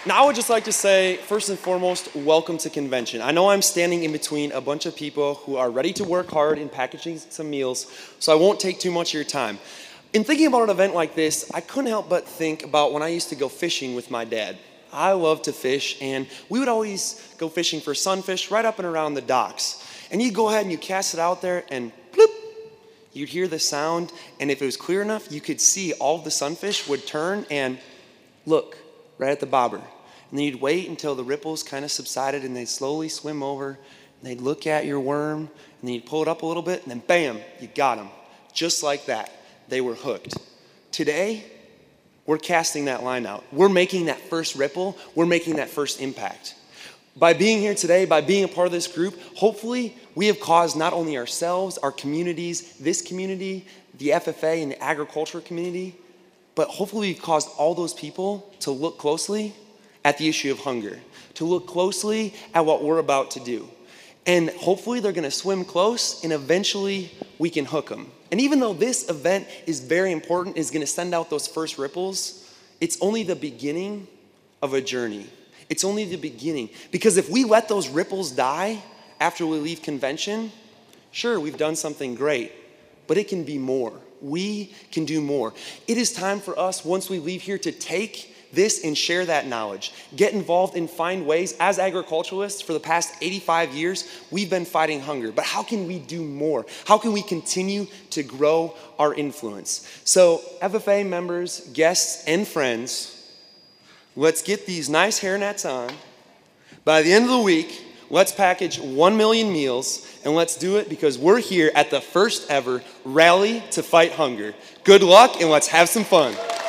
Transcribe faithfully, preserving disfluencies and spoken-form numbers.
Now I would just like to say, first and foremost, welcome to convention. I know I'm standing in between a bunch of people who are ready to work hard in packaging some meals, so I won't take too much of your time. In thinking about an event like this, I couldn't help but think about when I used to go fishing with my dad. I love to fish, and we would always go fishing for sunfish right up and around the docks. And you'd go ahead and you cast it out there, and bloop, you'd hear the sound, and if it was clear enough, you could see all of the sunfish would turn and look right at the bobber. And then you'd wait until the ripples kind of subsided, and they'd slowly swim over, and they'd look at your worm, and then you'd pull it up a little bit, and then bam, you got them. Just like that, they were hooked. Today, we're casting that line out. We're making that first ripple. We're making that first impact. By being here today, by being a part of this group, hopefully we have caused not only ourselves, our communities, this community, the F F A and the agriculture community, but hopefully we've caused all those people to look closely at the issue of hunger, to look closely at what we're about to do. And hopefully they're gonna swim close, and eventually we can hook them. And even though this event is very important, is gonna send out those first ripples, it's only the beginning of a journey. It's only the beginning. Because if we let those ripples die after we leave convention, sure, we've done something great, but it can be more. We can do more. It is time for us, once we leave here, to take this and share that knowledge. Get involved and find ways. As agriculturalists, for the past eighty-five years, we've been fighting hunger. But how can we do more? How can we continue to grow our influence? So, F F A members, guests, and friends, let's get these nice hairnets on. By the end of the week, let's package one million meals, and let's do it because we're here at the first ever Rally to Fight Hunger. Good luck, and let's have some fun.